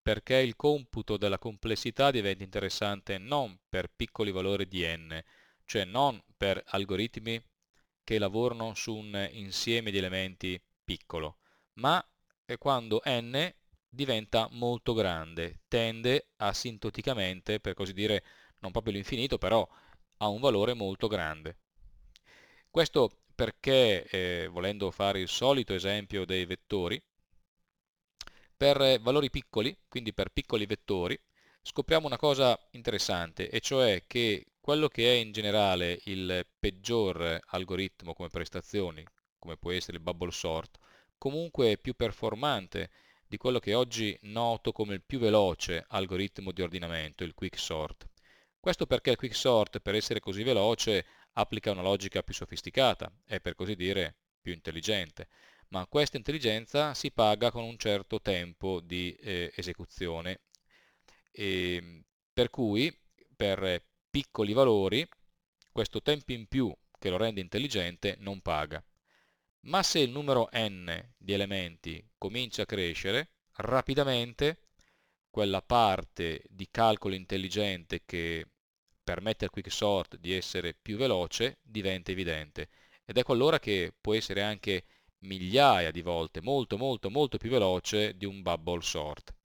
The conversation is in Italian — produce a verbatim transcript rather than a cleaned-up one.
perché il computo della complessità diventa interessante non per piccoli valori di n, cioè non per algoritmi che lavorano su un insieme di elementi piccolo, ma è quando n diventa molto grande, tende asintoticamente, per così dire, non proprio all'infinito, però ha un valore molto grande. Questo perché, eh, volendo fare il solito esempio dei vettori, per eh, valori piccoli, quindi per piccoli vettori, scopriamo una cosa interessante, e cioè che quello che è in generale il peggior algoritmo come prestazioni, come può essere il bubble sort, comunque è più performante di quello che oggi noto come il più veloce algoritmo di ordinamento, il quicksort. Questo perché il quicksort, per essere così veloce, applica una logica più sofisticata, è per così dire più intelligente, ma questa intelligenza si paga con un certo tempo di eh, esecuzione, e, per cui per piccoli valori questo tempo in più che lo rende intelligente non paga. Ma se il numero n di elementi comincia a crescere, rapidamente quella parte di calcolo intelligente che permette al quicksort di essere più veloce diventa evidente. Ed ecco allora che può essere anche migliaia di volte molto molto molto più veloce di un bubble sort.